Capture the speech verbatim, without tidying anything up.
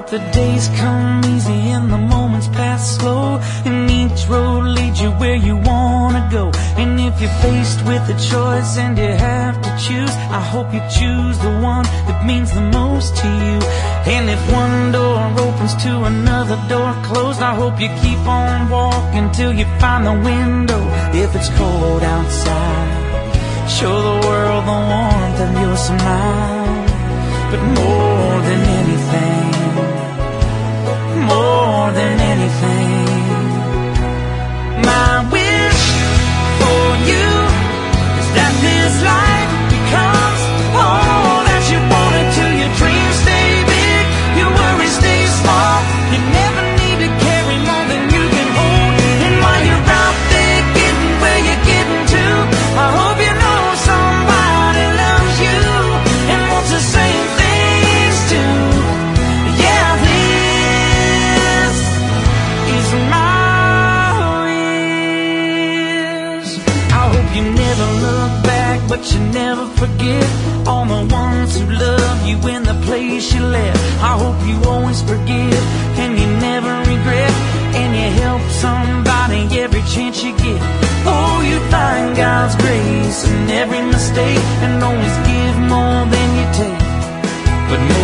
hope the days come easy and the moments pass slow, and each road leads you where you wanna go. And if you're faced with a choice and you have to choose, I hope you choose the one that means the most to you. And if one door opens to another door closed, I hope you keep on walking till you find the window. If it's cold outside, show the world the warmth of your smile. But more than anything, more than anything, my wish for you is that this life becomes all that you want it to. Your dreams stay big, your worries stay small. You never need to carry more than you can hold. And while you're out there getting where you're getting to, I hope you know somebody loves you and wants the same things too. Yeah, this is my wish. I hope you never look back, but you never forget all the ones who love you in the place you left. I hope you always forgive and you never regret, and you help somebody every chance you get. Oh, you find God's grace in every mistake, and always give more than you take. But more